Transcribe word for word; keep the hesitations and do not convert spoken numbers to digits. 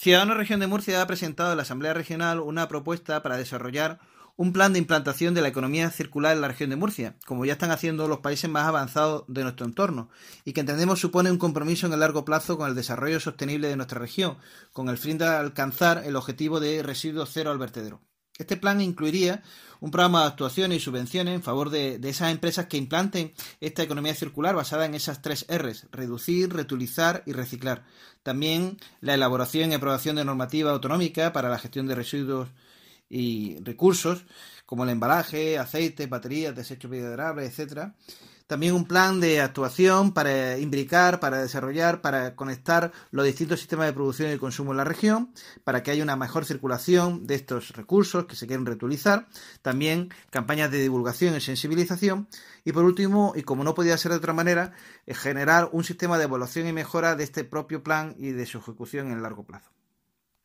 Ciudadanos Región de Murcia ha presentado en la Asamblea Regional una propuesta para desarrollar un plan de implantación de la economía circular en la región de Murcia, como ya están haciendo los países más avanzados de nuestro entorno, y que entendemos supone un compromiso en el largo plazo con el desarrollo sostenible de nuestra región, con el fin de alcanzar el objetivo de residuos cero al vertedero. Este plan incluiría un programa de actuaciones y subvenciones en favor de, de esas empresas que implanten esta economía circular basada en esas tres R's: reducir, reutilizar y reciclar. También la elaboración y aprobación de normativa autonómica para la gestión de residuos y recursos, como el embalaje, aceite, baterías, desechos biodegradables, etcétera. También un plan de actuación para imbricar, para desarrollar, para conectar los distintos sistemas de producción y consumo en la región, para que haya una mejor circulación de estos recursos que se quieren reutilizar. También campañas de divulgación y sensibilización. Y por último, y como no podía ser de otra manera, generar un sistema de evaluación y mejora de este propio plan y de su ejecución en el largo plazo.